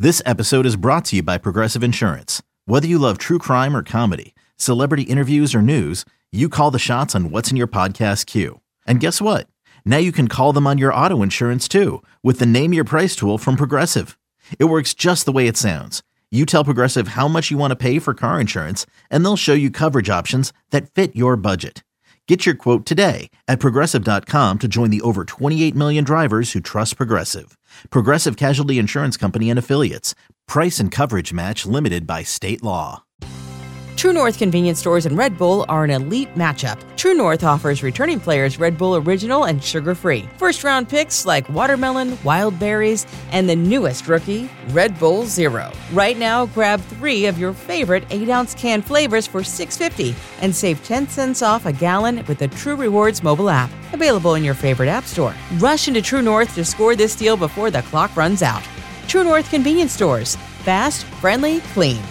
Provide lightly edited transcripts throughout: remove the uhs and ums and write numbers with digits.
This episode is brought to you by Progressive Insurance. Whether you love true crime or comedy, celebrity interviews or news, you call the shots on what's in your podcast queue. And guess what? Now you can call them on your auto insurance too with the Name Your Price tool from Progressive. It works just the way it sounds. You tell Progressive how much you want to pay for car insurance, and they'll show you coverage options that fit your budget. Get your quote today at Progressive.com to join the over 28 million drivers who trust Progressive. Progressive Casualty Insurance Company and Affiliates. Price and coverage match limited by state law. True North convenience stores and Red Bull are an elite matchup. True North offers returning players Red Bull Original and sugar-free. First-round picks like watermelon, wild berries, and the newest rookie, Red Bull Zero. Right now, grab 3 of your favorite 8-ounce can flavors for $6.50 and save 10 cents off a gallon with the True Rewards mobile app. Available in your favorite app store. Rush into True North to score this deal before the clock runs out. True North convenience stores. Fast, friendly, clean.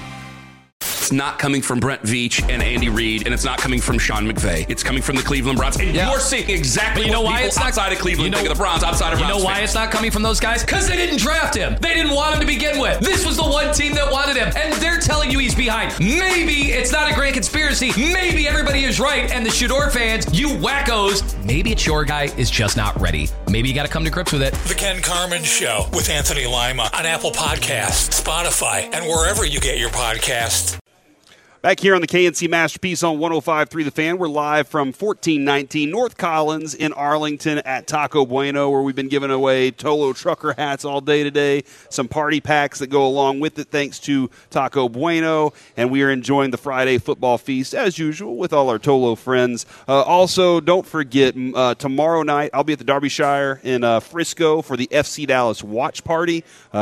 It's not coming from Brent Veach and Andy Reid, and it's not coming from Sean McVay. It's coming from the Cleveland Browns. And you're seeing exactly what people it's outside of Cleveland think of the Browns, outside of Browns. You know why it's not coming from those guys? Because they didn't draft him. They didn't want him to begin with. This was the one team that wanted him, and they're telling you he's behind. Maybe it's not a great conspiracy. Maybe everybody is right, and the Shador fans, you wackos, maybe it's your guy is just not ready. Maybe you got to come to grips with it. The Ken Carman Show with Anthony Lima on Apple Podcasts, Spotify, and wherever you get your podcasts. Back here on the KNC Masterpiece on 105.3 The Fan, we're live from 1419 North Collins in Arlington at Taco Bueno, where we've been giving away Tolo trucker hats all day today, some party packs that go along with it thanks to Taco Bueno, and we are enjoying the Friday football feast as usual with all our Tolo friends. Also, don't forget, tomorrow night I'll be at the Derbyshire in Frisco for the FC Dallas watch party.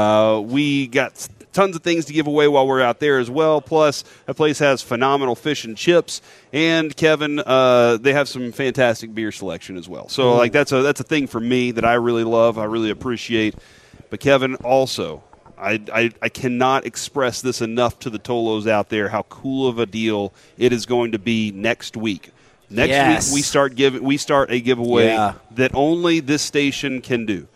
We got tons of things to give away while we're out there as well. Plus, that place has phenomenal fish and chips. And, Kevin, they have some fantastic beer selection as well. So, that's a thing for me that I really love, I really appreciate. But, Kevin, also, I cannot express this enough to the Tolos out there, how cool of a deal it is going to be next week. Next week, we start a giveaway that only this station can do.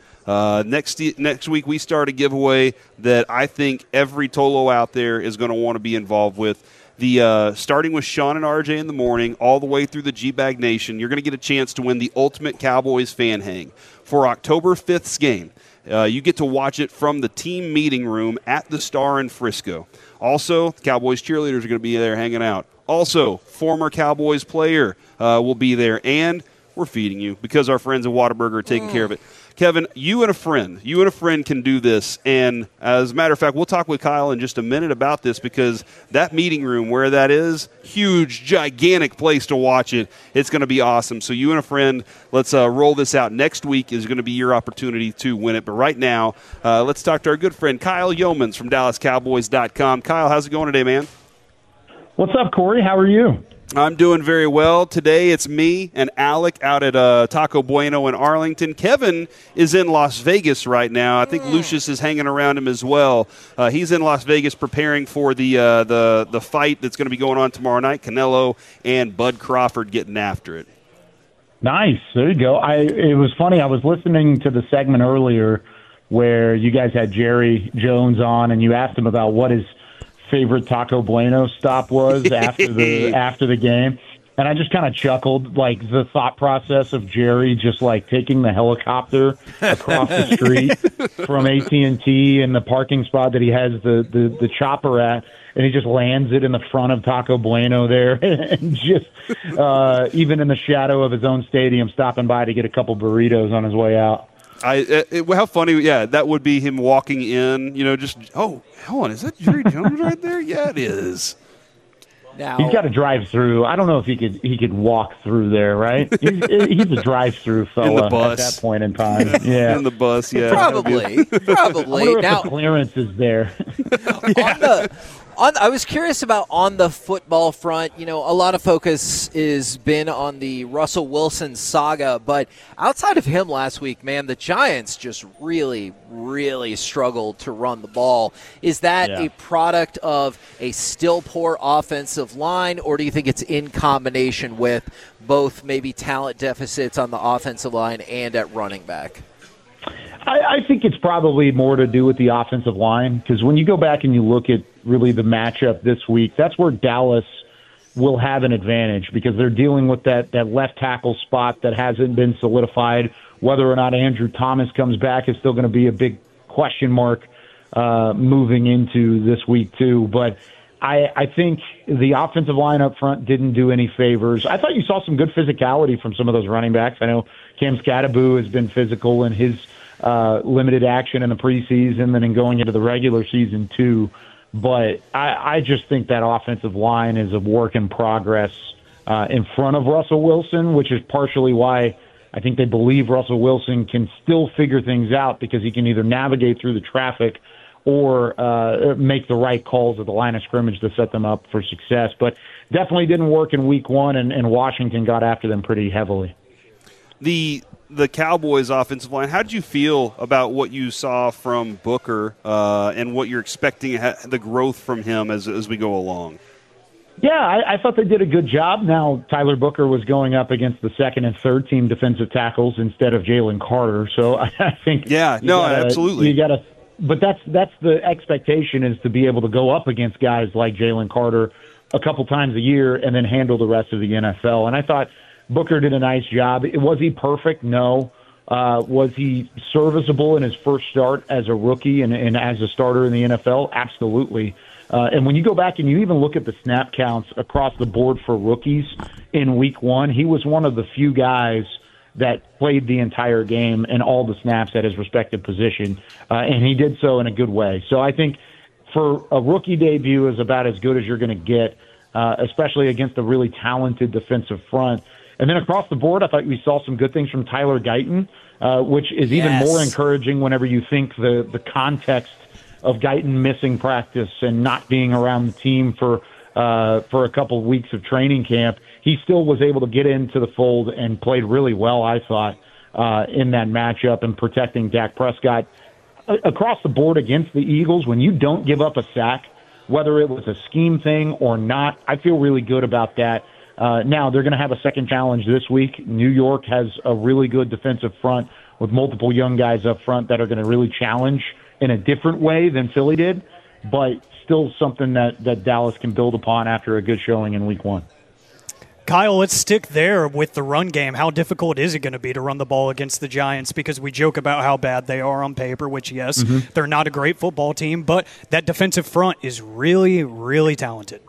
Next week, we start a giveaway that I think every Tolo out there is going to want to be involved with. Starting with Sean and RJ in the morning, all the way through the G-Bag Nation, you're going to get a chance to win the Ultimate Cowboys Fan Hang. For October 5th's game, you get to watch it from the team meeting room at the Star in Frisco. Also, the Cowboys cheerleaders are going to be there hanging out. Also, former Cowboys player will be there, and we're feeding you because our friends at Whataburger are taking care of it. Kevin, you and a friend can do this, and as a matter of fact, we'll talk with Kyle in just a minute about this because that meeting room where that is, huge, gigantic place to watch it. It's going to be awesome. So you and a friend, let's roll this out. Next week is going to be your opportunity to win it. But right now, let's talk to our good friend Kyle Yeomans from DallasCowboys.com. Kyle, how's it going today, man? What's up, Corey? How are you? I'm doing very well. Today it's me and Alec out at Taco Bueno in Arlington. Kevin is in Las Vegas right now. I think Lucius is hanging around him as well. He's in Las Vegas preparing for the fight that's going to be going on tomorrow night. Canelo and Bud Crawford getting after it. Nice. There you go. It was funny. I was listening to the segment earlier where you guys had Jerry Jones on, and you asked him about what his favorite Taco Bueno stop was after the game, and I just kind of chuckled, like the thought process of Jerry just like taking the helicopter across the street from AT&T in the parking spot that he has the chopper at, and he just lands it in the front of Taco Bueno there, and just even in the shadow of his own stadium, stopping by to get a couple burritos on his way out. How funny, that would be him walking in, hold on, is that Jerry Jones right there? Yeah, it is. Now, he's got to drive through. I don't know if he could walk through there, right? He's a drive-through fella at that point in time. Yeah, in the bus, yeah. Probably. I wonder if the clearance is there. I was curious about on the football front. A lot of focus has been on the Russell Wilson saga, but outside of him last week, man, the Giants just really, really struggled to run the ball. Is that a product of a still poor offensive line, or do you think it's in combination with both maybe talent deficits on the offensive line and at running back? I think it's probably more to do with the offensive line, because when you go back and you look at really the matchup this week, that's where Dallas will have an advantage, because they're dealing with that left tackle spot that hasn't been solidified. Whether or not Andrew Thomas comes back is still going to be a big question mark moving into this week too. But I think the offensive line up front didn't do any favors. I thought you saw some good physicality from some of those running backs. I know Cam Scatteraboo has been physical in his limited action in the preseason and then going into the regular season too. But I just think that offensive line is a work in progress in front of Russell Wilson, which is partially why I think they believe Russell Wilson can still figure things out, because he can either navigate through the traffic or make the right calls at the line of scrimmage to set them up for success. But definitely didn't work in week one, and Washington got after them pretty heavily. The Cowboys offensive line, how did you feel about what you saw from Booker and what you're expecting, the growth from him as we go along? Yeah, I thought they did a good job. Now, Tyler Booker was going up against the second and third team defensive tackles instead of Jalen Carter. So I think absolutely. You gotta, but that's the expectation, is to be able to go up against guys like Jalen Carter a couple times a year and then handle the rest of the NFL. And I thought Booker did a nice job. Was he perfect? No. Was he serviceable in his first start as a rookie and as a starter in the NFL? Absolutely. And when you go back and you even look at the snap counts across the board for rookies in week one, he was one of the few guys that played the entire game and all the snaps at his respective position, and he did so in a good way. So I think for a rookie debut is about as good as you're going to get, especially against a really talented defensive front. And then across the board, I thought we saw some good things from Tyler Guyton, which is even more encouraging whenever you think the context of Guyton missing practice and not being around the team for a couple of weeks of training camp. He still was able to get into the fold and played really well, I thought, in that matchup and protecting Dak Prescott. Across the board against the Eagles, when you don't give up a sack, whether it was a scheme thing or not, I feel really good about that. Now, they're going to have a second challenge this week. New York has a really good defensive front with multiple young guys up front that are going to really challenge in a different way than Philly did, but still something that Dallas can build upon after a good showing in week one. Kyle, let's stick there with the run game. How difficult is it going to be to run the ball against the Giants? Because we joke about how bad they are on paper, which, yes, they're not a great football team, but that defensive front is really, really talented.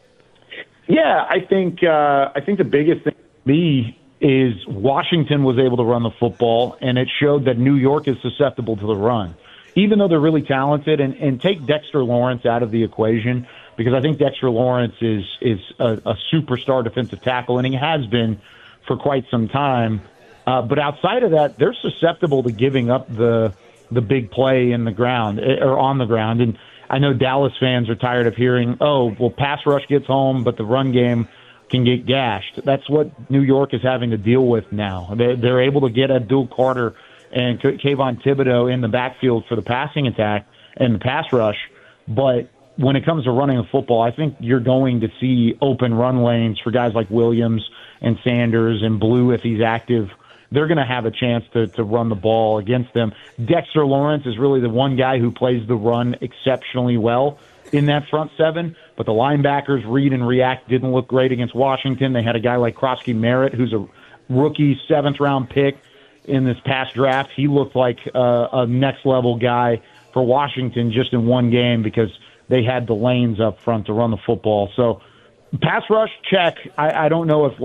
Yeah, I think the biggest thing to me is Washington was able to run the football, and it showed that New York is susceptible to the run. Even though they're really talented, and take Dexter Lawrence out of the equation, because I think Dexter Lawrence is a superstar defensive tackle, and he has been for quite some time. But outside of that, they're susceptible to giving up the big play in the ground or on the ground. And I know Dallas fans are tired of hearing, pass rush gets home, but the run game can get gashed. That's what New York is having to deal with now. They're able to get Abdul Carter and Kayvon Thibodeau in the backfield for the passing attack and the pass rush. But when it comes to running the football, I think you're going to see open run lanes for guys like Williams and Sanders and Blue if he's active. They're going to have a chance to run the ball against them. Dexter Lawrence is really the one guy who plays the run exceptionally well in that front seven, but the linebackers, Reed and React, didn't look great against Washington. They had a guy like Krosky Merritt, who's a rookie 7th-round pick in this past draft. He looked like a next-level guy for Washington just in one game because they had the lanes up front to run the football. So pass rush, check. I don't know if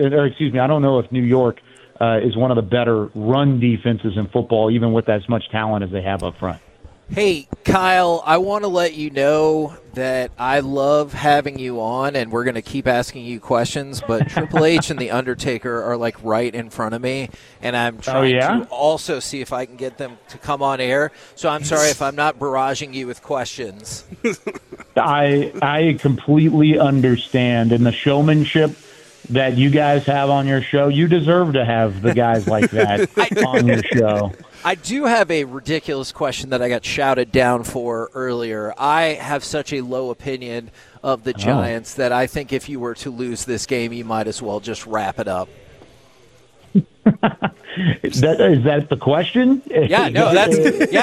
I don't know if New York is one of the better run defenses in football, even with as much talent as they have up front. Hey, Kyle, I want to let you know that I love having you on, and we're going to keep asking you questions, but Triple H and The Undertaker are, like, right in front of me, and I'm trying to also see if I can get them to come on air. So I'm sorry if I'm not barraging you with questions. I completely understand, and the showmanship that you guys have on your show, you deserve to have the guys like that on your show. I do have a ridiculous question that I got shouted down for earlier. I have such a low opinion of the Giants that I think if you were to lose this game, you might as well just wrap it up. Is that the question? Yeah, no, that's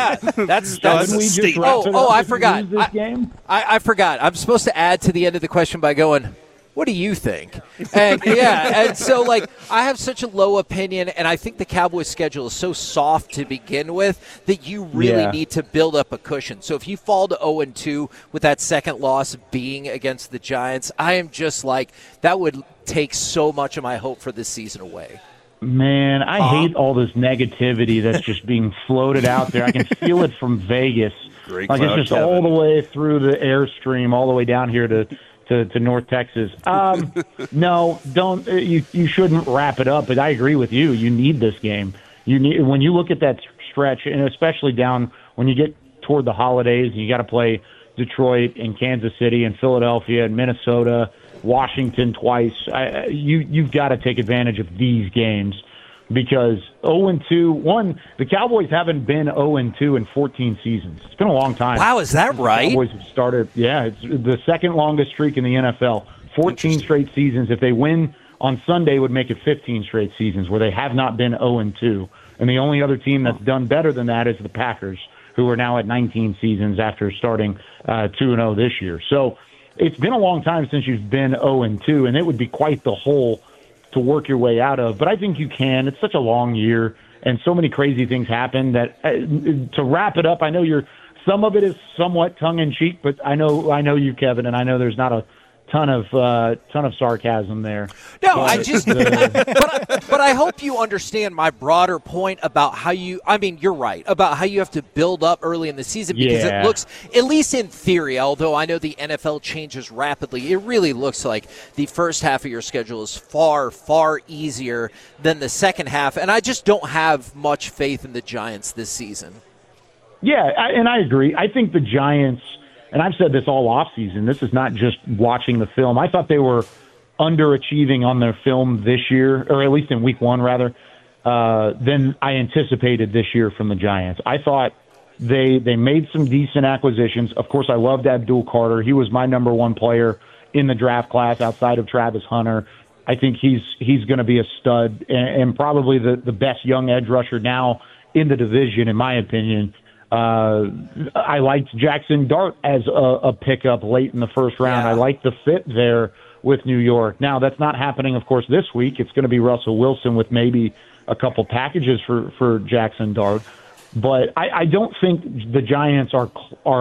we just wrap it up I and forgot. lose this game? I forgot. I'm supposed to add to the end of the question by going, what do you think? And and so I have such a low opinion, and I think the Cowboys' schedule is so soft to begin with that you really need to build up a cushion. So if you fall to 0-2 with that second loss being against the Giants, I am just that would take so much of my hope for this season away. Man, I hate all this negativity that's just being floated out there. I can feel it from Vegas. Great it's just Kevin. all the way through the airstream, all the way down here to North Texas. No, don't. You shouldn't wrap it up. But I agree with you. You need this game. When you look at that stretch, and especially down when you get toward the holidays, and you got to play Detroit and Kansas City and Philadelphia and Minnesota, Washington twice. You've got to take advantage of these games because 0-2. The Cowboys haven't been 0-2 in 14 seasons. It's been a long time. Wow, is that right? The Cowboys have started. Yeah, it's the second longest streak in the NFL. 14 straight seasons. If they win on Sunday, would make it 15 straight seasons where they have not been 0-2. And the only other team that's done better than that is the Packers, who are now at 19 seasons after starting 2-0 this year. So it's been a long time since you've been 0-2, and it would be quite the hole to work your way out of. But I think you can. It's such a long year, and so many crazy things happen that to wrap it up, I know some of it is somewhat tongue-in-cheek, but I know you, Kevin, and I know there's not a ton of sarcasm there. No, but I hope you understand my broader point about how you're right, about how you have to build up early in the season because it looks, at least in theory, although I know the NFL changes rapidly, it really looks like the first half of your schedule is far, far easier than the second half, and I just don't have much faith in the Giants this season. Yeah, and I agree. I think the Giants, and I've said this all offseason, this is not just watching the film. I thought they were underachieving on their film this year, or at least in week one, rather, than I anticipated this year from the Giants. I thought they made some decent acquisitions. Of course, I loved Abdul Carter. He was my number one player in the draft class outside of Travis Hunter. I think he's going to be a stud and probably the best young edge rusher now in the division, in my opinion. I liked Jackson Dart as a pickup late in the first round. I like the fit there with New York. Now, that's not happening, of course, this week. It's going to be Russell Wilson with maybe a couple packages for Jackson Dart. But I don't think the Giants are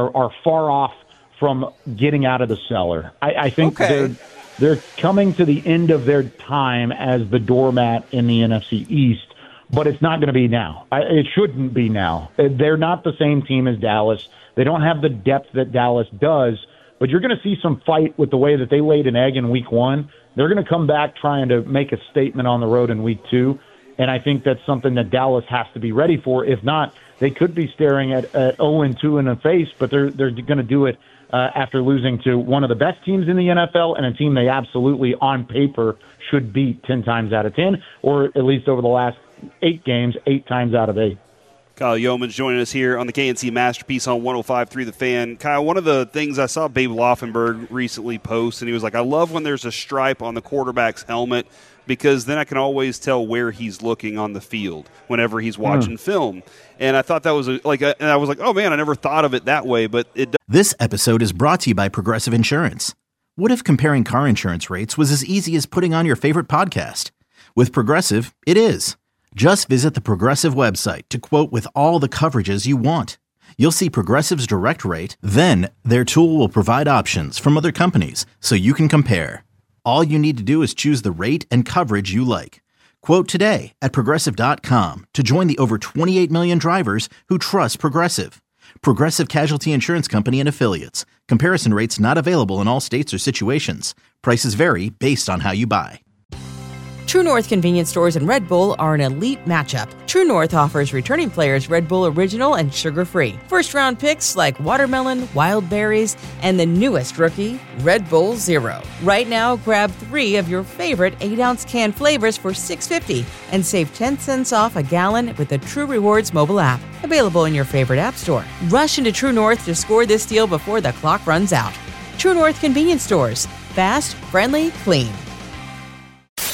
far off from getting out of the cellar. I think they're coming to the end of their time as the doormat in the NFC East. But it's not going to be now. It shouldn't be now. They're not the same team as Dallas. They don't have the depth that Dallas does. But you're going to see some fight with the way that they laid an egg in week one. They're going to come back trying to make a statement on the road in week two. And I think that's something that Dallas has to be ready for. If not, they could be staring at 0-2 in the face, but they're going to do it after losing to one of the best teams in the NFL and a team they absolutely, on paper, should beat 10 times out of 10, or at least over the last 8 games, 8 times out of 8. Kyle Yeoman's joining us here on the KNC Masterpiece on 105.3 The Fan. Kyle, one of the things I saw Babe Laufenberg recently post, and he was like, I love when there's a stripe on the quarterback's helmet because then I can always tell where he's looking on the field whenever he's watching film. And I thought that was and I was like, oh man, I never thought of it that way. But This episode is brought to you by Progressive Insurance. What if comparing car insurance rates was as easy as putting on your favorite podcast? With Progressive, it is. Just visit the Progressive website to quote with all the coverages you want. You'll see Progressive's direct rate, then their tool will provide options from other companies so you can compare. All you need to do is choose the rate and coverage you like. Quote today at Progressive.com to join the over 28 million drivers who trust Progressive. Progressive Casualty Insurance Company and Affiliates. Comparison rates not available in all states or situations. Prices vary based on how you buy. True North convenience stores and Red Bull are an elite matchup. True North offers returning players Red Bull Original and sugar-free. First-round picks like watermelon, wild berries, and the newest rookie, Red Bull Zero. Right now, grab 3 of your favorite 8-ounce can flavors for $6.50 and save 10 cents off a gallon with the True Rewards mobile app. Available in your favorite app store. Rush into True North to score this deal before the clock runs out. True North convenience stores. Fast, friendly, clean.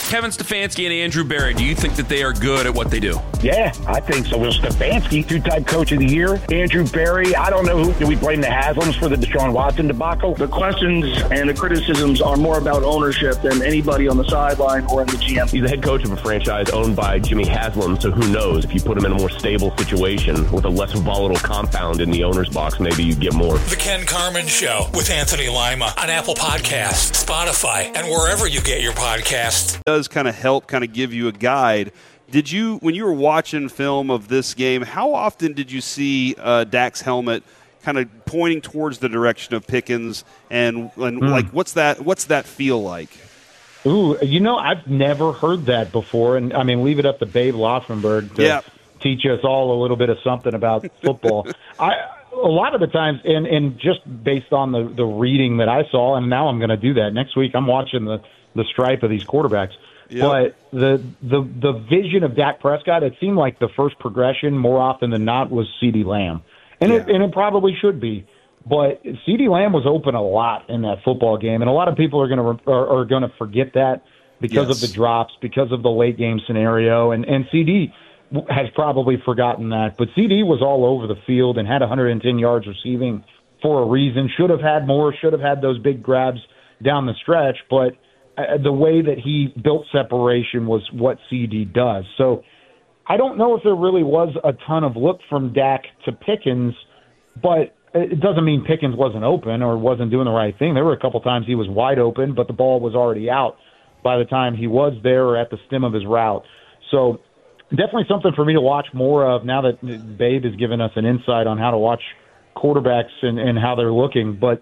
Kevin Stefanski and Andrew Berry, do you think that they are good at what they do? Yeah, I think so. Well, Stefanski, two-time coach of the year. Andrew Berry, I don't know who. Do we blame the Haslams for the Deshaun Watson debacle? The questions and the criticisms are more about ownership than anybody on the sideline or in the GM. He's the head coach of a franchise owned by Jimmy Haslam, so who knows? If you put him in a more stable situation with a less volatile compound in the owner's box, maybe you get more. The Ken Carman Show with Anthony Lima on Apple Podcasts, Spotify, and wherever you get your podcasts. It does kind of help kind of give you a guide. Did you, when you were watching film of this game, how often did you see Dak's helmet kind of pointing towards the direction of Pickens, and like what's that feel like? Ooh, I've never heard that before, and I mean, leave it up to Babe Laufenberg to teach us all a little bit of something about football. A lot of the times, and just based on the reading that I saw, and now I'm going to do that next week. I'm watching the stripe of these quarterbacks. Yep. But the vision of Dak Prescott, it seemed like the first progression more often than not was CeeDee Lamb. And it probably should be. But CeeDee Lamb was open a lot in that football game, and a lot of people are going to forget that because of the drops, because of the late game scenario, and CD has probably forgotten that. But CD was all over the field and had 110 yards receiving for a reason. Should have had more, should have had those big grabs down the stretch, but the way that he built separation was what CD does. So I don't know if there really was a ton of look from Dak to Pickens, but it doesn't mean Pickens wasn't open or wasn't doing the right thing. There were a couple times he was wide open, but the ball was already out by the time he was there or at the stem of his route. So definitely something for me to watch more of now that Babe has given us an insight on how to watch quarterbacks and how they're looking. But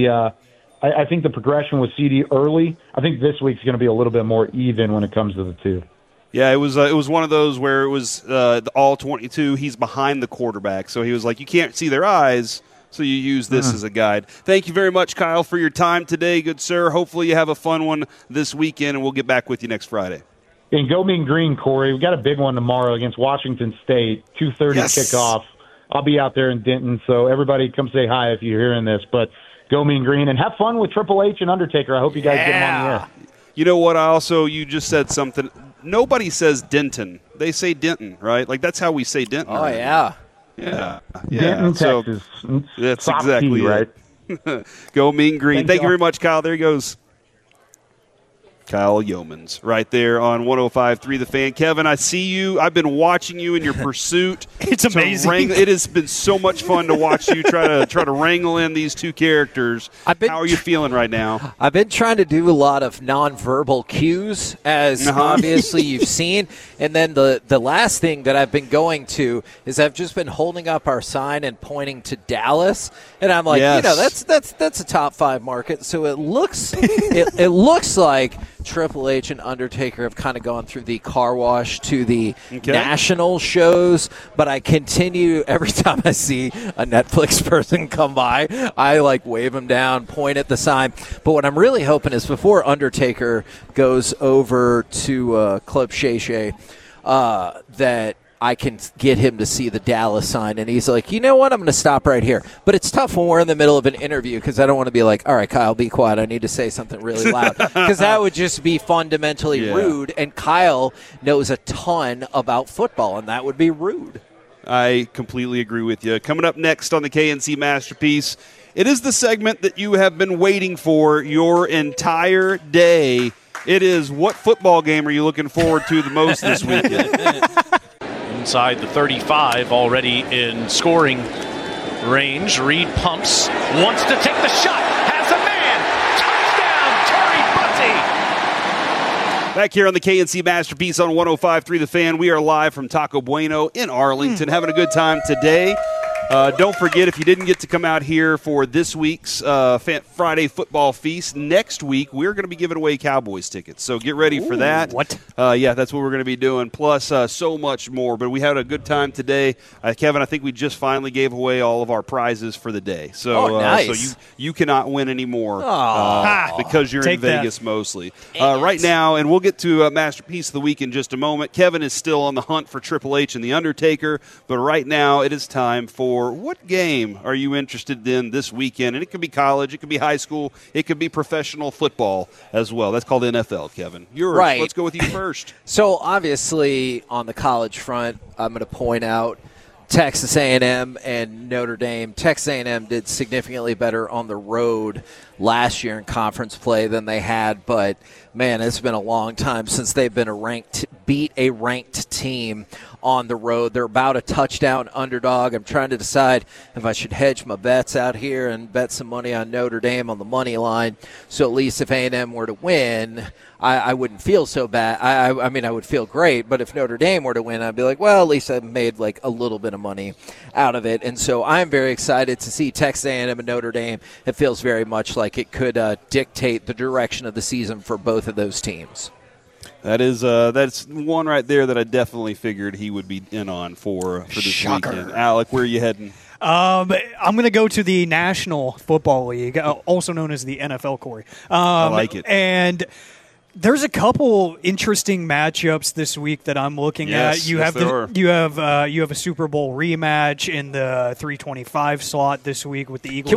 I think the progression with CD early, I think this week's going to be a little bit more even when it comes to the two. Yeah, it was one of those where it was the all 22. He's behind the quarterback, so he was like, you can't see their eyes, so you use this as a guide. Thank you very much, Kyle, for your time today, good sir. Hopefully you have a fun one this weekend, and we'll get back with you next Friday. And go Mean Green, Corey. We've got a big one tomorrow against Washington State, 2:30 kickoff. I'll be out there in Denton, so everybody come say hi if you're hearing this. But go Mean Green, and have fun with Triple H and Undertaker. I hope you guys get them on the air. You know what? You just said something. Nobody says Denton. They say Denton, right? Like, that's how we say Denton. Oh, yeah. Yeah. Denton, so Texas. That's Soft exactly tea, right? Go Mean Green. Thank you very much, Kyle. There he goes. Kyle Yeomans right there on 105.3 The Fan. Kevin, I see you. I've been watching you in your pursuit. It's amazing. It has been so much fun to watch you try to wrangle in these two characters. How are you feeling right now? I've been trying to do a lot of nonverbal cues, as obviously you've seen. And then the last thing that I've been going to is I've just been holding up our sign and pointing to Dallas. And I'm like, that's a top 5 market. So it looks it looks like Triple H and Undertaker have kind of gone through the car wash to the national shows, but I continue every time I see a Netflix person come by, I wave him down, point at the sign. But what I'm really hoping is before Undertaker goes over to Club Shay Shay, that I can get him to see the Dallas sign. And he's like, you know what? I'm going to stop right here. But it's tough when we're in the middle of an interview because I don't want to be like, all right, Kyle, be quiet. I need to say something really loud. Because that would just be fundamentally rude. And Kyle knows a ton about football, and that would be rude. I completely agree with you. Coming up next on the KNC Masterpiece, it is the segment that you have been waiting for your entire day. It is, what football game are you looking forward to the most this weekend? Inside the 35, already in scoring range. Reed pumps, wants to take the shot, has a man. Touchdown, Terry Bussey. Back here on the KNC Masterpiece on 105.3 The Fan, we are live from Taco Bueno in Arlington, having a good time today. Don't forget, if you didn't get to come out here for this week's Friday football feast, next week we're going to be giving away Cowboys tickets. So get ready for that. What? Yeah, that's what we're going to be doing, plus so much more. But we had a good time today. Kevin, I think we just finally gave away all of our prizes for the day. So, nice. So you cannot win anymore because you're in Vegas mostly. Right now, and we'll get to Masterpiece of the Week in just a moment. Kevin is still on the hunt for Triple H and The Undertaker, but right now it is time for for what game are you interested in this weekend? And it could be college, it could be high school, it could be professional football as well. That's called NFL, Kevin. Yours. Right. Let's go with you first. So obviously on the college front, I'm going to point out Texas A&M and Notre Dame. Texas A&M did significantly better on the road last year in conference play than they had, but man, it's been a long time since they've been beat a ranked team on the road. They're about a touchdown underdog. I'm trying to decide if I should hedge my bets out here and bet some money on Notre Dame on the money line. So at least if A&M were to win, I wouldn't feel so bad. I mean, I would feel great, but if Notre Dame were to win, I'd be like, well, at least I made like a little bit of money out of it. And so I'm very excited to see Texas A&M and Notre Dame. It feels very much like it could dictate the direction of the season for both of those teams. That's one right there that I definitely figured he would be in on for this weekend. Alec, where are you heading? I'm going to go to the National Football League, also known as the NFL, Corey. I like it. And there's a couple interesting matchups this week that I'm looking at. You have a Super Bowl rematch in the 325 slot this week with the Eagles.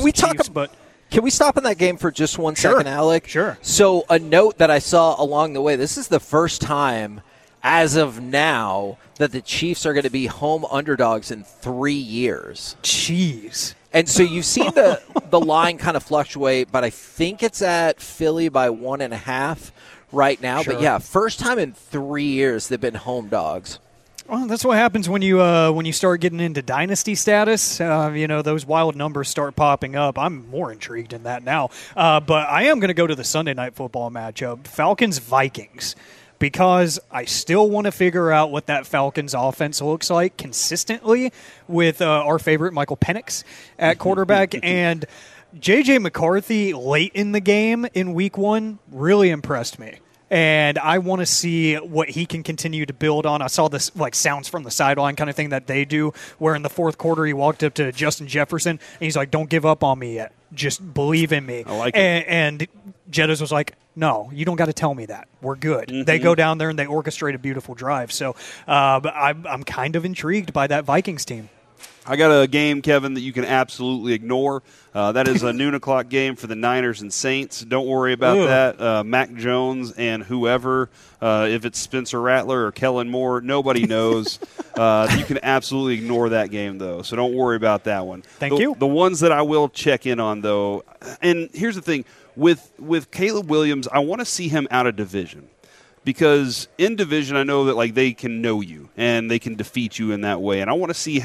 Can we stop in that game for just 1 second, Alec? Sure. So a note that I saw along the way, this is the first time as of now that the Chiefs are going to be home underdogs in 3 years. Jeez. And so you've seen the line kind of fluctuate, but I think it's at Philly by 1.5 right now. Sure. But, yeah, first time in 3 years they've been home dogs. Well, that's what happens when you start getting into dynasty status. Those wild numbers start popping up. I'm more intrigued in that now. But I am going to go to the Sunday Night Football matchup, Falcons-Vikings, because I still want to figure out what that Falcons offense looks like consistently with our favorite Michael Penix at quarterback. And J.J. McCarthy late in the game in Week 1 really impressed me. And I want to see what he can continue to build on. I saw this sounds from the sideline kind of thing that they do, where in the fourth quarter he walked up to Justin Jefferson and he's like, "Don't give up on me yet. Just believe in me." I like it. And Jettas was like, "No, you don't got to tell me that. We're good." Mm-hmm. They go down there and they orchestrate a beautiful drive. So but I'm kind of intrigued by that Vikings team. I got a game, Kevin, that you can absolutely ignore. That is a noon o'clock game for the Niners and Saints. Don't worry about that. Mac Jones and whoever, if it's Spencer Rattler or Kellen Moore, nobody knows. You can absolutely ignore that game, though, so don't worry about that one. Thank you. The ones that I will check in on, though, and here's the thing. With Caleb Williams, I want to see him out of division. Because in division, I know that they can know you and they can defeat you in that way. And I want to see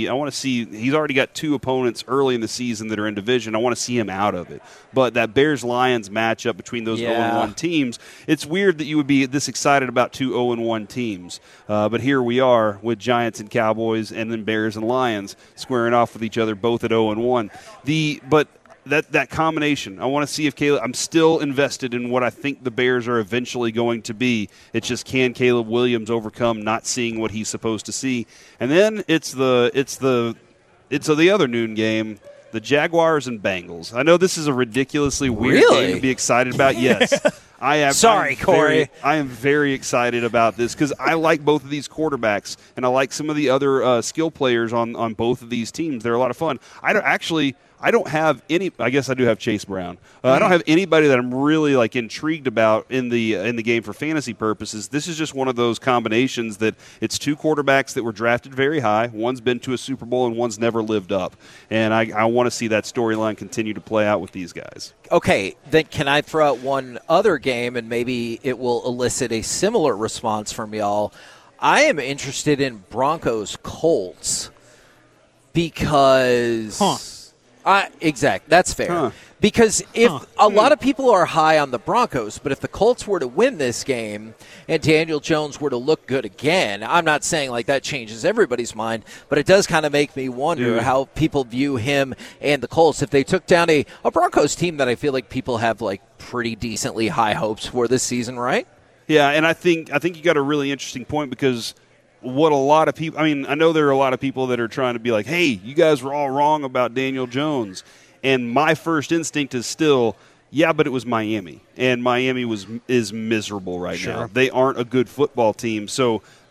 he's already got 2 opponents early in the season that are in division. I want to see him out of it. But that Bears-Lions matchup between those 0-1 teams, it's weird that you would be this excited about 2 0-1 teams. But here we are with Giants and Cowboys and then Bears and Lions squaring off with each other, both at 0-1. That combination, I want to see if Caleb – I'm still invested in what I think the Bears are eventually going to be. It's just, can Caleb Williams overcome not seeing what he's supposed to see? And then it's the other noon game, the Jaguars and Bengals. I know this is a ridiculously weird game to be excited about. Yes. Corey. I am very excited about this because I like both of these quarterbacks, and I like some of the other skill players on both of these teams. They're a lot of fun. I don't have any. I guess I do have Chase Brown. I don't have anybody that I'm really intrigued about in the game for fantasy purposes. This is just one of those combinations that it's 2 quarterbacks that were drafted very high. One's been to a Super Bowl and one's never lived up. And I want to see that storyline continue to play out with these guys. Okay, then can I throw out one other game and maybe it will elicit a similar response from y'all? I am interested in Broncos-Colts because exact. That's fair. Because if a lot of people are high on the Broncos, but if the Colts were to win this game and Daniel Jones were to look good again, I'm not saying that changes everybody's mind, but it does kind of make me wonder how people view him and the Colts if they took down a Broncos team that I feel like people have pretty decently high hopes for this season, right? Yeah, and I think you got a really interesting point because what a lot of people – I know there are a lot of people that are trying to be like, hey, you guys were all wrong about Daniel Jones. And my first instinct is still, but it was Miami. And Miami is miserable right now. They aren't a good football team. So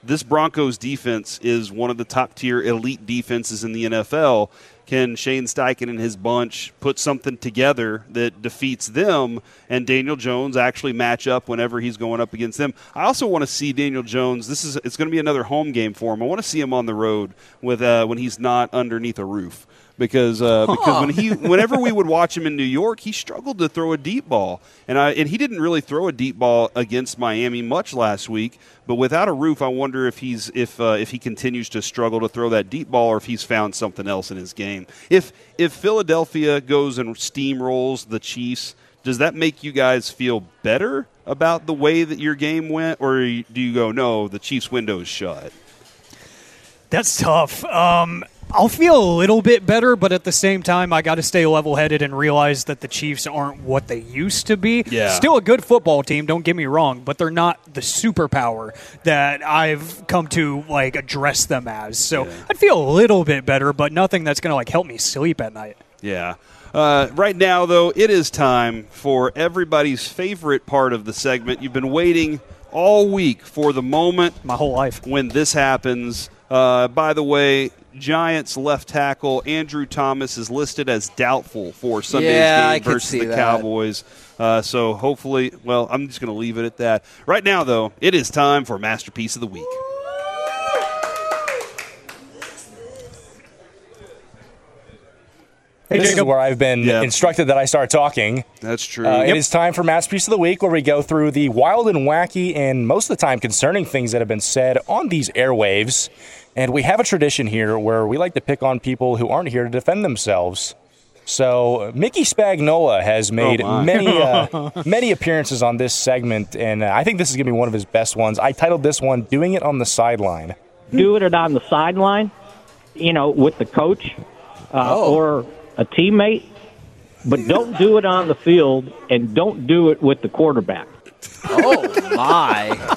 this Broncos defense is one of the top-tier elite defenses in the NFL. Can Shane Steichen and his bunch put something together that defeats them and Daniel Jones actually match up whenever he's going up against them? I also want to see Daniel Jones. It's going to be another home game for him. I want to see him on the road with when he's not underneath a roof. Because whenever we would watch him in New York, he struggled to throw a deep ball, and he didn't really throw a deep ball against Miami much last week. But without a roof, I wonder if he continues to struggle to throw that deep ball, or if he's found something else in his game. If Philadelphia goes and steamrolls the Chiefs, does that make you guys feel better about the way that your game went, or do you go, no, the Chiefs' window is shut? That's tough. I'll feel a little bit better, but at the same time, I got to stay level-headed and realize that the Chiefs aren't what they used to be. Yeah. Still a good football team, don't get me wrong, but they're not the superpower that I've come to address them as. So I'd feel a little bit better, but nothing that's going to help me sleep at night. Yeah. Right now, though, it is time for everybody's favorite part of the segment. You've been waiting all week for the moment. My whole life. When this happens. By the way, Giants left tackle Andrew Thomas is listed as doubtful for Sunday's game versus the Cowboys. So hopefully, I'm just going to leave it at that. Right now, though, it is time for Masterpiece of the Week. This is where I've been instructed that I start talking. That's true. It is time for Masterpiece of the Week, where we go through the wild and wacky and most of the time concerning things that have been said on these airwaves. And we have a tradition here where we like to pick on people who aren't here to defend themselves. So Mickey Spagnola has made many appearances on this segment, and I think this is going to be one of his best ones. I titled this one, Doing It on the Sideline. Do it on the sideline, with the coach or a teammate, but don't do it on the field, and don't do it with the quarterback. Oh, my.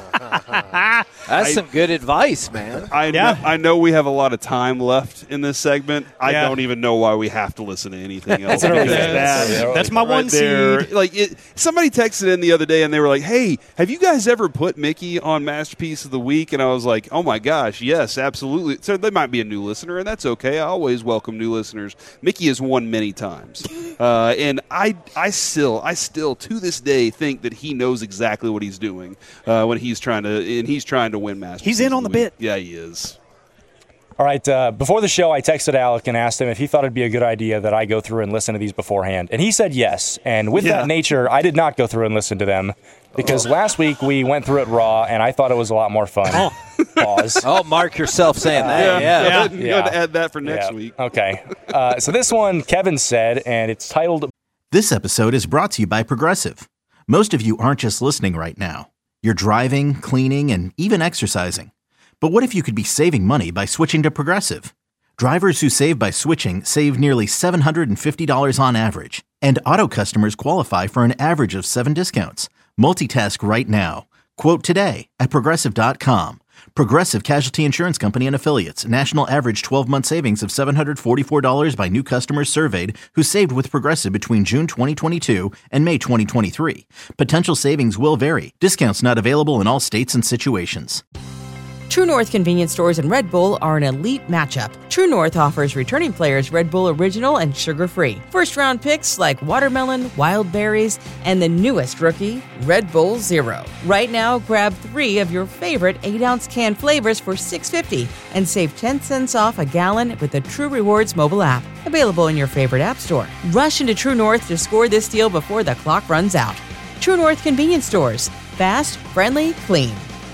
That's some good advice, man. I know we have a lot of time left in this segment. I don't even know why we have to listen to anything else. That's my one seed. Somebody texted in the other day, and they were like, hey, have you guys ever put Mickey on Masterpiece of the Week? And I was like, oh, my gosh, yes, absolutely. So they might be a new listener, and that's okay. I always welcome new listeners. Mickey has won many times. And I still, to this day, think that he knows exactly what he's doing when he's trying to win Masterpiece. He's in on the bit. Yeah, he is. All right, before the show, I texted Alec and asked him if he thought it'd be a good idea that I go through and listen to these beforehand. And he said yes. And with that nature, I did not go through and listen to them because last week we went through it raw, and I thought it was a lot more fun. Pause. Oh, mark yourself saying that. Yeah. Go ahead and add that for next week. Okay. So this one, Kevin said, and it's titled... This episode is brought to you by Progressive. Most of you aren't just listening right now. You're driving, cleaning, and even exercising. But what if you could be saving money by switching to Progressive? Drivers who save by switching save nearly $750 on average. And auto customers qualify for an average of 7 discounts. Multitask right now. Quote today at Progressive.com. Progressive Casualty Insurance Company and Affiliates. National average 12-month savings of $744 by new customers surveyed who saved with Progressive between June 2022 and May 2023. Potential savings will vary. Discounts not available in all states and situations. True North convenience stores and Red Bull are an elite matchup. True North offers returning players Red Bull Original and sugar-free. First-round picks like watermelon, wild berries, and the newest rookie, Red Bull Zero. Right now, grab 3 of your favorite 8-ounce can flavors for $6.50 and save 10 cents off a gallon with the True Rewards mobile app. Available in your favorite app store. Rush into True North to score this deal before the clock runs out. True North convenience stores. Fast, friendly, clean.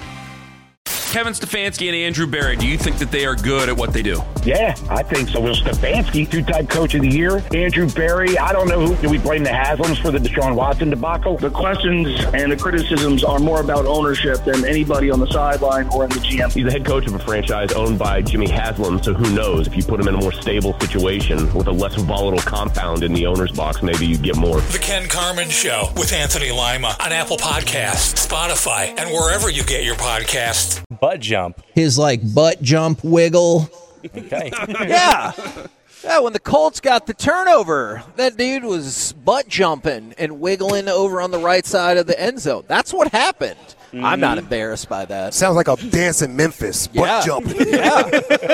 Kevin Stefanski and Andrew Berry, do you think that they are good at what they do? Yeah, I think so. Will Stefanski, 2-time coach of the year. Andrew Berry, I don't know who. Do we blame the Haslams for the Deshaun Watson debacle? The questions and the criticisms are more about ownership than anybody on the sideline or in the GM. He's the head coach of a franchise owned by Jimmy Haslam, so who knows? If you put him in a more stable situation with a less volatile compound in the owner's box, maybe you get more. The Ken Carman Show with Anthony Lima on Apple Podcasts, Spotify, and wherever you get your podcasts. Butt jump. His butt jump wiggle. Okay. Yeah, when the Colts got the turnover, that dude was butt jumping and wiggling over on the right side of the end zone. That's what happened. I'm not embarrassed by that. Sounds like a dance in Memphis. Butt jumping. Yeah.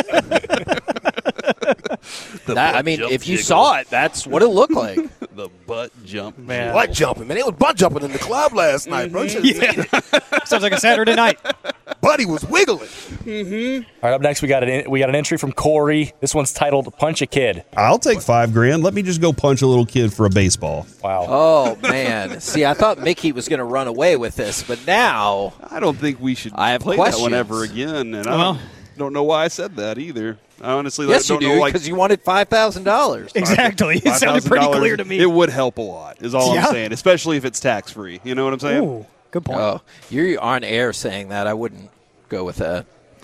If you saw it, that's what it looked like. The butt jump. Man. Butt jumping, man. It was butt jumping in the club last night, bro. Sounds like a Saturday night. Buddy was wiggling. All right, up next we got an entry from Corey. This one's titled "Punch a Kid." I'll take $5,000. Let me just go punch a little kid for a baseball. Wow. Oh man. See, I thought Mickey was going to run away with this, but now I don't think we should I have play questions. that one ever again. And I don't know why I said that either. I honestly yes, don't you know do why. because you wanted $5,000. Exactly. It sounded pretty clear to me. It would help a lot, is all I'm saying, especially if it's tax free. You know what I'm saying? Ooh, good point. Oh, you're on air saying that. I wouldn't go with that.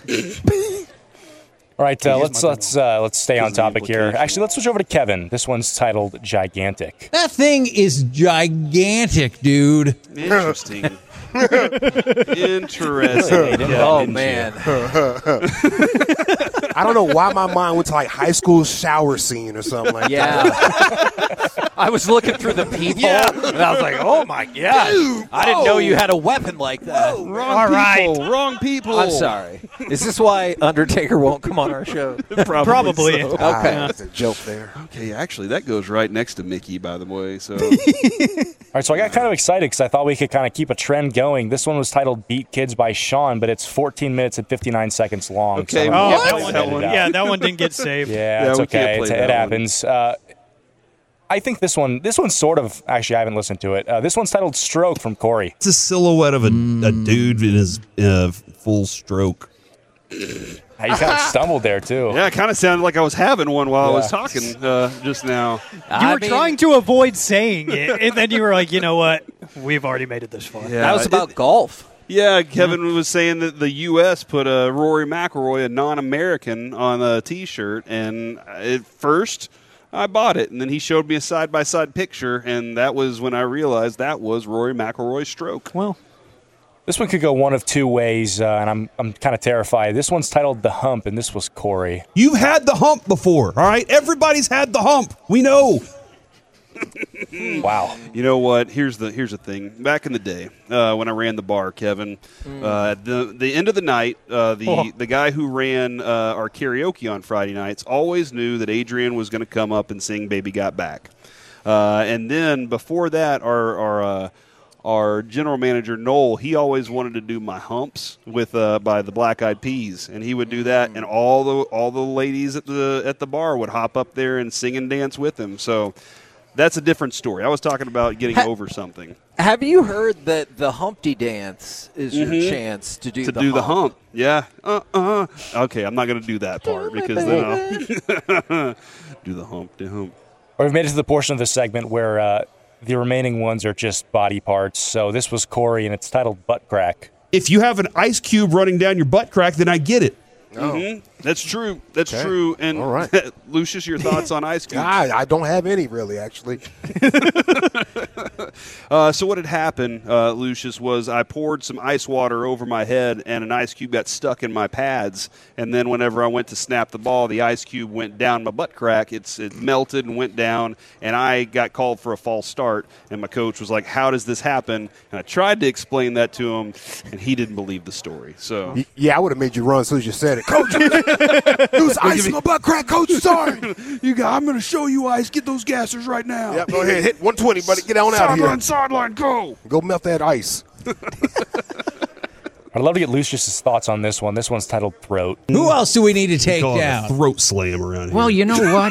All right, let's stay on topic here. Actually, let's switch over to Kevin. This one's titled "Gigantic." That thing is gigantic, dude. Interesting. Interesting. Oh man. I don't know why my mind went to like high school shower scene or something like that. I was looking through the peephole, and I was like, oh, my God. Dude, I didn't know you had a weapon like that. Wrong people. I'm sorry. Is this why Undertaker won't come on our show? Probably. So. Okay. That's a joke there. Okay, actually, that goes right next to Mickey, by the way. So. All right, so I got kind of excited because I thought we could kind of keep a trend going. This one was titled "Beat Kids" by Sean, but it's 14 minutes and 59 seconds long. Okay. So that one didn't get saved. Yeah, it's okay. It happens. I think this one sort of, actually, I haven't listened to it. This one's titled "Stroke" from Corey. It's a silhouette of a dude in his full stroke. You kind of stumbled there, too. Yeah, it kind of sounded like I was having one while I was talking just now. You were trying to avoid saying it, and then you were like, you know what? We've already made it this far. Yeah, that was about golf. Yeah, Kevin was saying that the U.S. put Rory McIlroy, a non-American, on a T-shirt, and at first I bought it, and then he showed me a side-by-side picture, and that was when I realized that was Rory McIlroy's stroke. Well, this one could go one of two ways, and I'm kind of terrified. This one's titled "The Hump," and this was Corey. You've had the hump before, all right? Everybody's had the hump. We know. Wow. You know what? Here's the thing. Back in the day, when I ran the bar, Kevin, the end of the night, the guy who ran our karaoke on Friday nights always knew that Adrian was going to come up and sing "Baby Got Back," and then before that, our general manager Noel, he always wanted to do my humps with by the Black Eyed Peas, and he would do that, and all the ladies at the bar would hop up there and sing and dance with him. So. That's a different story. I was talking about getting over something. Have you heard that the Humpty Dance is your chance to do the hump? Yeah. Okay, I'm not going to do that part because then I'll do the hump. Well, we've made it to the portion of the segment where the remaining ones are just body parts. So this was Corey, and it's titled "Butt Crack." If you have an ice cube running down your butt crack, then I get it. Oh. That's true. That's true. And all right. Lucius, your thoughts on ice cubes? I don't have any, really, actually. So what had happened, Lucius, was I poured some ice water over my head, and an ice cube got stuck in my pads. And then whenever I went to snap the ball, the ice cube went down my butt crack. It melted and went down, and I got called for a false start. And my coach was like, "How does this happen?" And I tried to explain that to him, and he didn't believe the story. So yeah, I would have made you run as soon as you said it, Coach. There's ice in my butt crack, Coach. Sorry. I'm going to show you ice. Get those gassers right now. Yeah, go ahead. Hit 120, buddy. Get on out of here. Sideline, go. Go melt that ice. I'd love to get Lucius's thoughts on this one. This one's titled "Throat." Who else do we need to take Call it a down? throat slam around here. Well, you know what?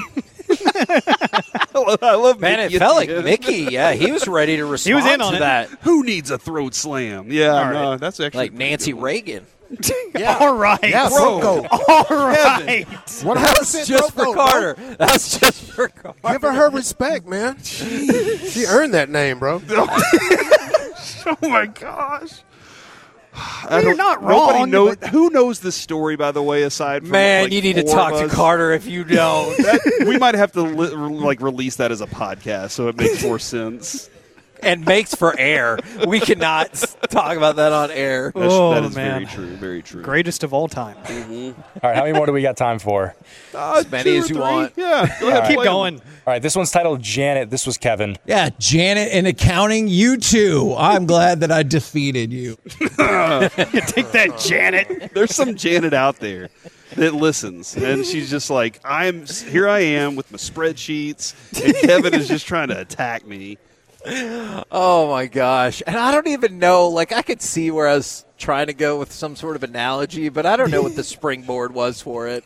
I love Man, Mickey. it felt like Mickey. Yeah, he was ready to respond He was in on to it. that. Who needs a throat slam? Yeah, no, that's actually Like Nancy Reagan. Yeah. All right. Yeah, throat goat. All right. 100% Just for throat goat, Carter. That's just for Carter. Give her respect, man. She earned that name, bro. Oh my gosh. You're not Nobody wrong. Who knows this story, by the way, aside from Man, like, you need to four talk of to us? Carter if you don't. We might have to release that as a podcast so it makes more sense. And makes for air. We cannot talk about that on air. That is man. very true. Very true. Greatest of all time. All right, how many more do we got time for? As many as you want. Yeah, go ahead. Keep play 'em. going. All right, this one's titled Janet. This was Kevin. Yeah, Janet in accounting, you too. I'm glad that I defeated you. Take that, Janet. There's some Janet out there that listens, and she's just like, here I am with my spreadsheets, and Kevin is just trying to attack me. Oh, my gosh. And I don't even know. Like, I could see where I was trying to go with some sort of analogy, but I don't know what the springboard was for it.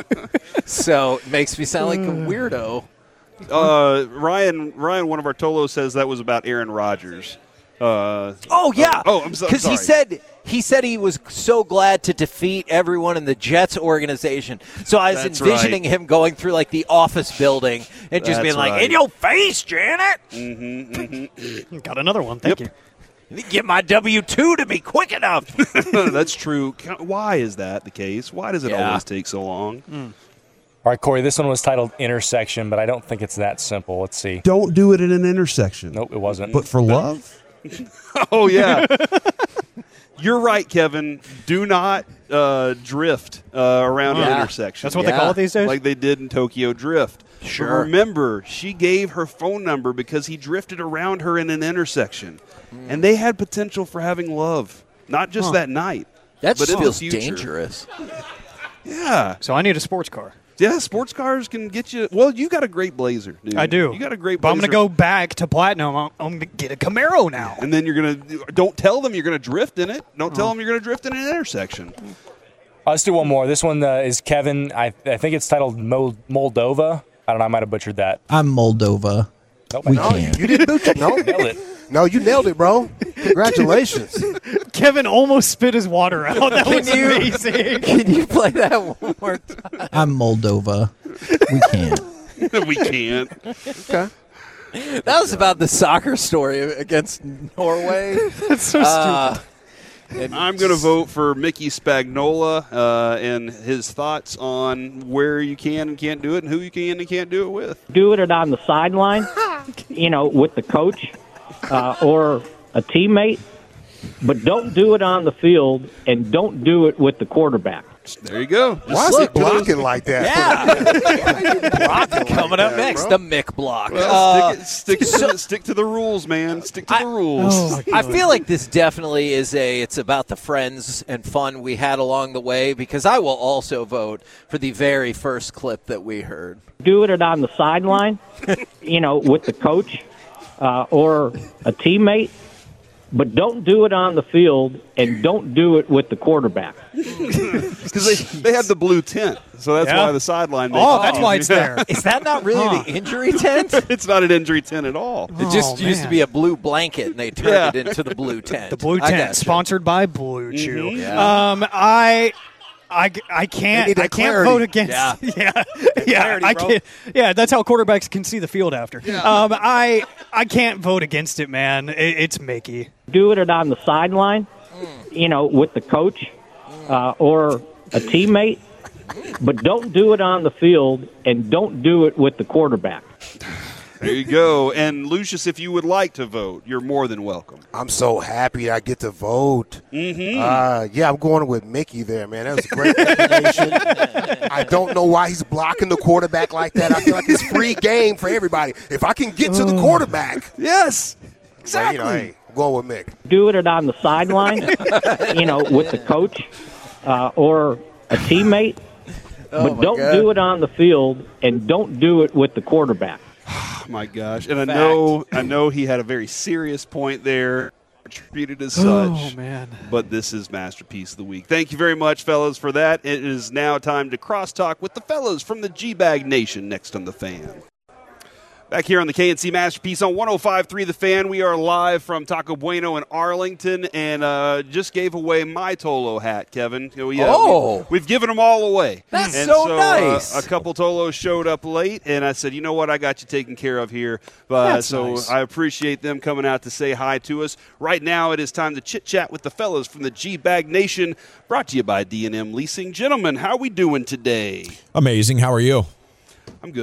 So it makes me sound like a weirdo. Ryan, one of our Tolos says that was about Aaron Rodgers. I'm so because he said he was so glad to defeat everyone in the Jets organization. So I was envisioning him going through like the office building and just being like, "In your face, Janet." Got another one. Thank you. Get my W-2 to me quick enough. That's true. Why is that the case? Why does it always take so long? All right, Corey, this one was titled Intersection, but I don't think it's that simple. Let's see. Don't do it at an intersection. Nope, it wasn't. But for love? Oh, yeah. You're right, Kevin. Do not drift around an intersection. That's what they call it these days? Like they did in Tokyo Drift. Sure. But remember, she gave her phone number because he drifted around her in an intersection. And they had potential for having love. Not just that night. That but just in the feels future. dangerous. Yeah. So I need a sports car. Yeah, sports cars can get you. Well, you got a great Blazer, dude. I do. You got a great But Blazer. I'm going to go back to Platinum. I'm going to get a Camaro now. And then you're going to. Don't tell them you're going to drift in it. Don't tell them you're going to drift in an intersection. Let's do one more. This one is Kevin. I think it's titled Moldova. I don't know. I might have butchered that. I'm Moldova. Nope, We no, can't. You didn't butcher. No, nailed it. No, you nailed it, bro. Congratulations. Kevin almost spit his water out. That was amazing. Can you play that one more time? I'm Moldova. We can't. We can't. Okay. That was about the soccer story against Norway. That's so stupid. I'm going to vote for Mickey Spagnola and his thoughts on where you can and can't do it and who you can and can't do it with. Do it on the sideline, with the coach or a teammate, but don't do it on the field and don't do it with the quarterback. There you go. Why is he blocking like that? Yeah. Coming up next, the Mick block. Well, stick to the rules, man. Stick to the rules. I feel like this definitely is it's about the friends and fun we had along the way, because I will also vote for the very first clip that we heard. Do it on the sideline, with the coach or a teammate, but don't do it on the field and don't do it with the quarterback. Because they had the blue tent, so that's why the sideline. That's why it's there. Is that not really the injury tent? It's not an injury tent at all. It just used to be a blue blanket, and they turned it into the blue tent. The Blue I Tent, gotcha. sponsored by Blue Chew. Yeah. I can't clarity. vote against. Yeah. Yeah, I can't. Yeah, that's how quarterbacks can see the field after. I can't vote against it, man. It's Mickey. Do it on the sideline, with the coach or a teammate, but don't do it on the field and don't do it with the quarterback. There you go. And Lucius, if you would like to vote, you're more than welcome. I'm so happy I get to vote. Mm-hmm. I'm going with Mickey there, man. That was a great explanation. I don't know why he's blocking the quarterback like that. I feel like it's free game for everybody. If I can get to the quarterback. Yes, exactly. Hey, I'm going with Mick. Do it on the sideline, with the coach or a teammate, but don't do it on the field and don't do it with the quarterback. Oh, my gosh. And I know he had a very serious point there, treated as such. Oh, man. But this is Masterpiece of the Week. Thank you very much, fellas, for that. It is now time to crosstalk with the fellas from the G-Bag Nation next on The Fan. Back here on the KNC Masterpiece on 105.3 The Fan, we are live from Taco Bueno in Arlington, and just gave away my Tolo hat, Kevin. We've given them all away. That's and so nice. A couple Tolos showed up late, and I said, you know what, I got you taken care of here. That's nice. I appreciate them coming out to say hi to us. Right now, it is time to chit-chat with the fellas from the G-Bag Nation, brought to you by D&M Leasing. Gentlemen, how are we doing today? Amazing. How are you? I'm good.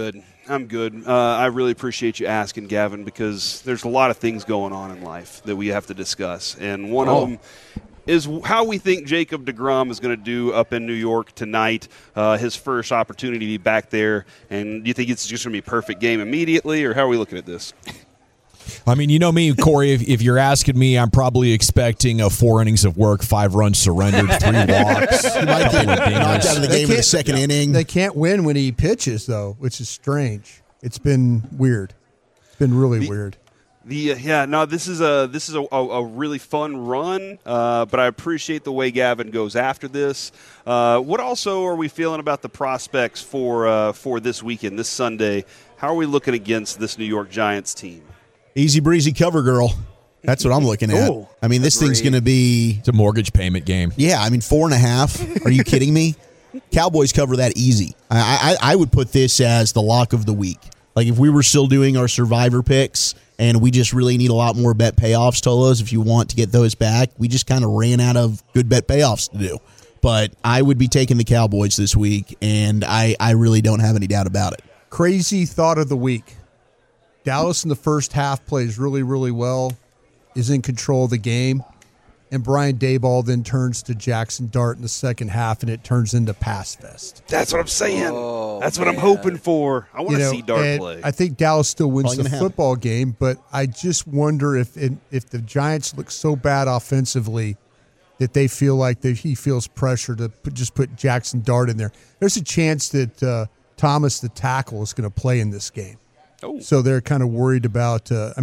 I'm good. I really appreciate you asking, Gavin, because there's a lot of things going on in life that we have to discuss. And one of them is how we think Jacob deGrom is going to do up in New York tonight, his first opportunity to be back there. And do you think it's just going to be a perfect game immediately, or how are we looking at this? I mean, you know me, Corey, if you're asking me, I'm probably expecting 4 innings of work, 5 runs surrendered, 3 walks. He might get knocked out of the game in the second inning. They can't win when he pitches, though, which is strange. It's been weird. It's been really weird. This is a really fun run, but I appreciate the way Gavin goes after this. What also are we feeling about the prospects for this weekend, this Sunday? How are we looking against this New York Giants team? Easy breezy cover girl. That's what I'm looking at. Ooh, I mean, this thing's going to be... It's a mortgage payment game. Yeah, I mean, 4.5. Are you kidding me? Cowboys cover that easy. I would put this as the lock of the week. Like, if we were still doing our survivor picks and we just really need a lot more bet payoffs, Tolos, if you want to get those back, we just kind of ran out of good bet payoffs to do. But I would be taking the Cowboys this week, and I really don't have any doubt about it. Crazy thought of the week. Dallas in the first half plays really, really well, is in control of the game, and Brian Daboll then turns to Jackson Dart in the second half, and it turns into pass fest. That's what I'm saying. That's what I'm hoping for. I want to see Dart play. I think Dallas still wins Probably the football game, but I just wonder if the Giants look so bad offensively that they feel like he feels pressure to put Jackson Dart in there. There's a chance that Thomas, the tackle, is going to play in this game. Oh. So they're kind of worried about.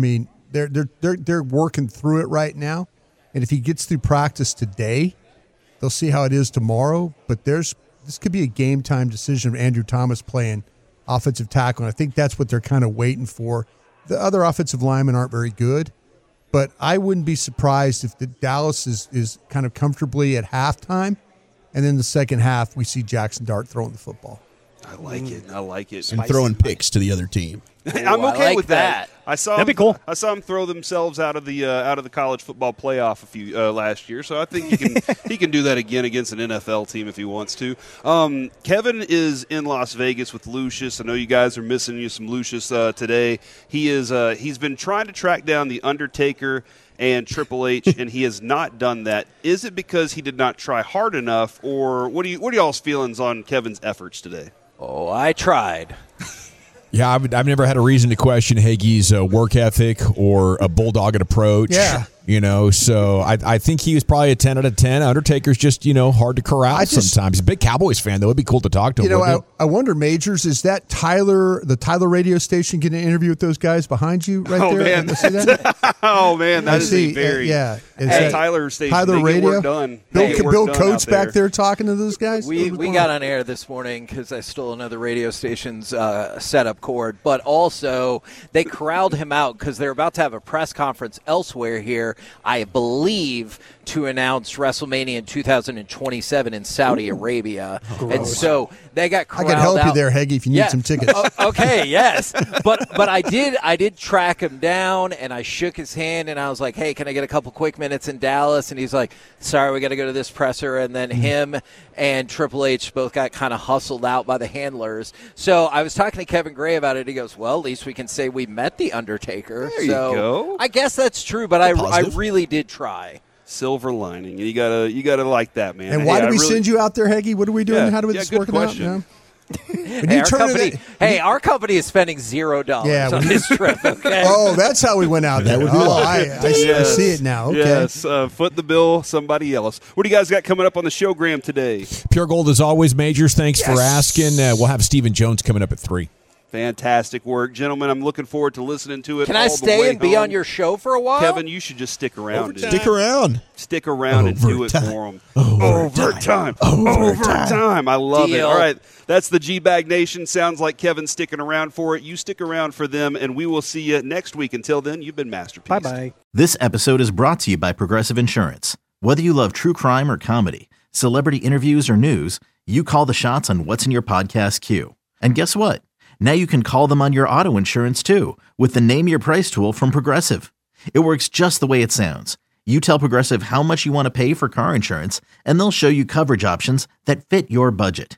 They're working through it right now, and if he gets through practice today, they'll see how it is tomorrow. But this could be a game time decision of Andrew Thomas playing offensive tackle, and I think that's what they're kind of waiting for. The other offensive linemen aren't very good, but I wouldn't be surprised if the Dallas is kind of comfortably at halftime, and then the second half we see Jackson Dart throwing the football. I like it. And throwing picks to the other team. I'm okay with that. That'd be cool. I saw them throw themselves out of the college football playoff last year, so I think he can do that again against an NFL team if he wants to. Kevin is in Las Vegas with Lucius. I know you guys are missing you some Lucius today. He's been trying to track down the Undertaker and Triple H, and he has not done that. Is it because he did not try hard enough, or what are y'all's feelings on Kevin's efforts today? Oh, I tried. Yeah, I've never had a reason to question Hagee's work ethic or a bulldog approach. Yeah. So I think he was probably a 10 out of 10. Undertaker's just, hard to corral sometimes. He's a big Cowboys fan, though. It'd be cool to talk to him. I wonder, Majors, is that the Tyler radio station getting an interview with those guys behind you right there? Man. See that? Oh, man, that is a very Tyler station. Tyler radio. Done. Bill Coates back there talking to those guys? We got on air this morning because I stole another radio station's setup cord, but also they corralled him out because they're about to have a press conference elsewhere here, I believe, to announce WrestleMania in 2027 in Saudi Arabia. Gross. And so they got corralled I can help out. you there, Hagee, if you need some tickets. Okay, yes. But I did track him down, and I shook his hand, and I was like, hey, can I get a couple quick minutes in Dallas? And he's like, sorry, we got to go to this presser. And then him and Triple H both got kind of hustled out by the handlers. So I was talking to Kevin Gray about it. He goes, well, at least we can say we met the Undertaker. There you go. I guess that's true, but I really did try. Silver lining. You gotta like that, man. And why did we send you out there, Hagee? What are we doing? How do we this working out? Our company is spending $0 on this trip. Okay. Oh, that's how we went out there. I see it now. Okay. Yes, foot the bill, somebody else. What do you guys got coming up on the showgram today? Pure Gold as always, Majors. Thanks for asking. We'll have Stephen Jones coming up at 3. Fantastic work, gentlemen. I'm looking forward to listening to it. Can I stay and be on your show for a while? Kevin, you should just stick around. Stick around. Stick around and do it for them. Overtime. I love it. All right, that's the G-Bag Nation. Sounds like Kevin's sticking around for it. You stick around for them, and we will see you next week. Until then, you've been Masterpiece. Bye-bye. This episode is brought to you by Progressive Insurance. Whether you love true crime or comedy, celebrity interviews or news, you call the shots on what's in your podcast queue. And guess what? Now you can call them on your auto insurance, too, with the Name Your Price tool from Progressive. It works just the way it sounds. You tell Progressive how much you want to pay for car insurance, and they'll show you coverage options that fit your budget.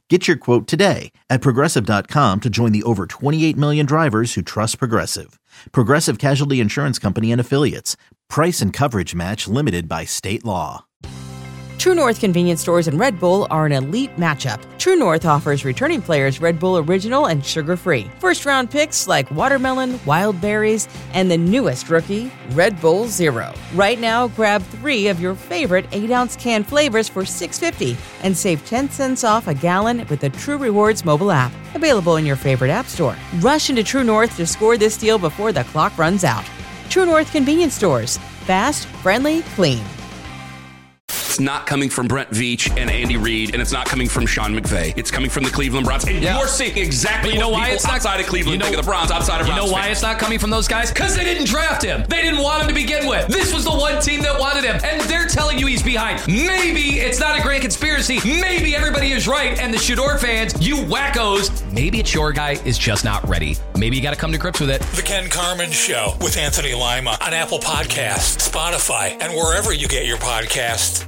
Get your quote today at Progressive.com to join the over 28 million drivers who trust Progressive. Progressive Casualty Insurance Company and Affiliates. Price and coverage match limited by state law. True North convenience stores and Red Bull are an elite matchup. True North offers returning players Red Bull Original and sugar-free. First-round picks like watermelon, wild berries, and the newest rookie, Red Bull Zero. Right now, grab 3 of your favorite 8-ounce can flavors for $6.50 and save 10 cents off a gallon with the True Rewards mobile app. Available in your favorite app store. Rush into True North to score this deal before the clock runs out. True North convenience stores. Fast, friendly, clean. It's not coming from Brent Veach and Andy Reid, and it's not coming from Sean McVay. It's coming from the Cleveland Browns. And you're seeing exactly what people outside of Cleveland think of the Browns, outside of Browns. You know why it's not coming from those guys? Because they didn't draft him. They didn't want him to begin with. This was the one team that wanted him, and they're telling you he's behind. Maybe it's not a grand conspiracy. Maybe everybody is right, and the Shador fans, you wackos, maybe it's your guy is just not ready. Maybe you got to come to grips with it. The Ken Carman Show with Anthony Lima on Apple Podcasts, Spotify, and wherever you get your podcasts.